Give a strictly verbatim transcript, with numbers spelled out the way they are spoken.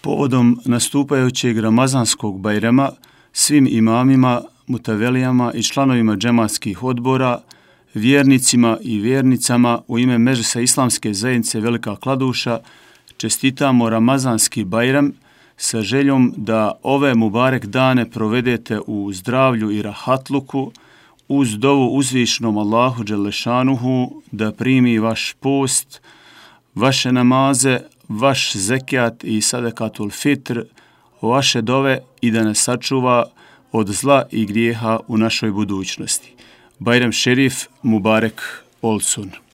Povodom nastupajućeg Ramazanskog Bajrama svim imamima, mutavelijama i članovima džematskih odbora, vjernicima i vjernicama u ime Medžlisa Islamske zajednice Velika Kladuša čestitamo Ramazanski Bajram sa željom da ove mubarek dane provedete u zdravlju i rahatluku uz dovu uzvišnom Allahu dželešanuhu da primi vaš post, vaše namaze, vaš zekijat i sadakatul fitr, vaše dove i da nas sačuva od zla i grijeha u našoj budućnosti. Bajram šerif, mubarek olsun.